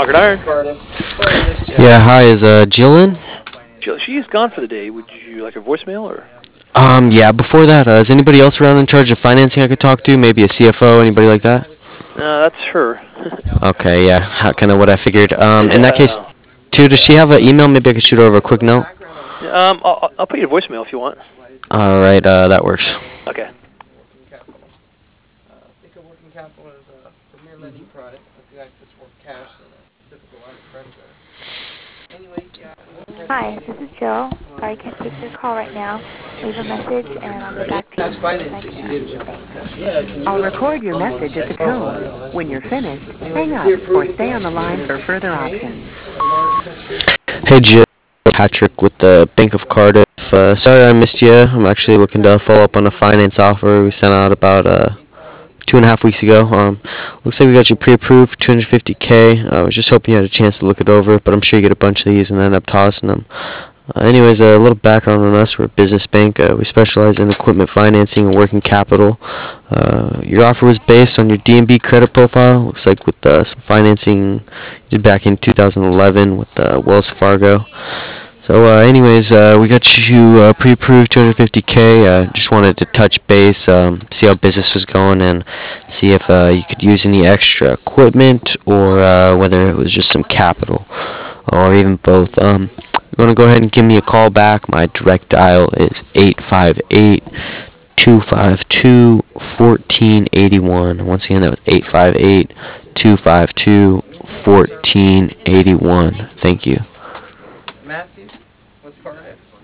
Concord Iron. Yeah, hi, is Jill in? She's gone for the day. Would you like her voicemail or? Yeah, before that, is anybody else around in charge of financing I could talk to? Maybe a CFO, anybody like that? No, that's her. Okay, yeah, kind of what I figured. In that case, Yeah. too, does she have an email? Maybe I could shoot her over a quick note. I'll put your voicemail if you want. Alright, that works. Okay. Hi, this is Jill. Sorry I can't take your call right now. Leave a message and I'll get back to you as soon as I can. Thanks. I'll record your message at the tone. When you're finished, hang up or stay on the line for further options. Hey, Jill. Patrick with the Bank of Cardiff. Sorry I missed you. I'm actually looking to follow up on a finance offer we sent out about 2.5 weeks ago. Looks like we got you pre-approved, 250K. I was just hoping you had a chance to look it over, but I'm sure you get a bunch of these and end up tossing them. Anyways, a little background on us. We're a business bank. We specialize in equipment financing and working capital. Your offer was based on your D&B credit profile. Looks like with some financing you did back in 2011 with Wells Fargo. So anyways, we got you pre-approved 250K. Just wanted to touch base, see how business was going, and see if you could use any extra equipment or whether it was just some capital or even both. You want to go ahead and give me a call back? My direct dial is 858-252-1481. Once again, that was 858-252-1481. Thank you.